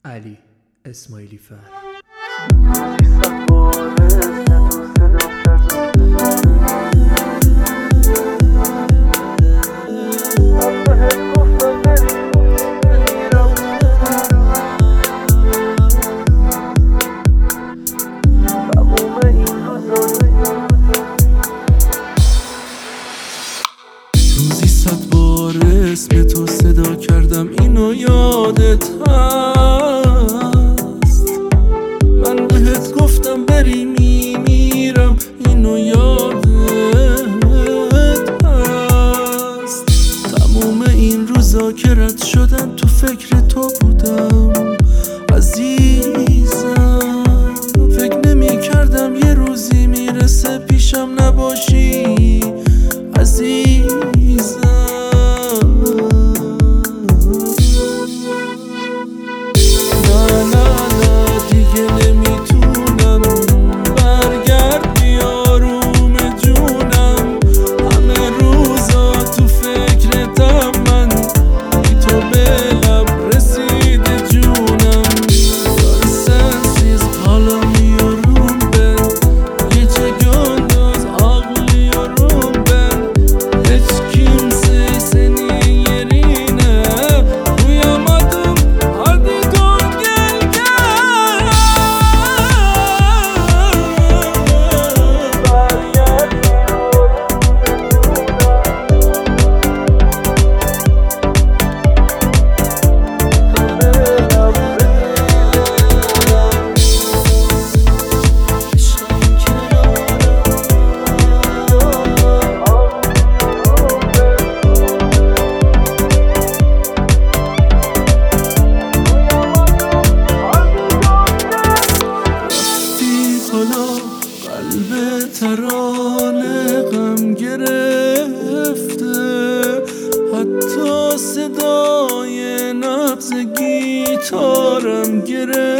علی اسماعیلی فر. روزی 100 بار اسم تو صدا کردم، اینو یادت هست؟ من بهت گفتم بری میمیرم، اینو یادت هست؟ تموم این روزا که رد شدن تو فکر تو بودم عزیزم. فکر نمی کردم یه روزی میرسه پیشم نباشی عزیزم. قلب ترانه غم گرفته، حتی صدای نبض گیتارم گرفته.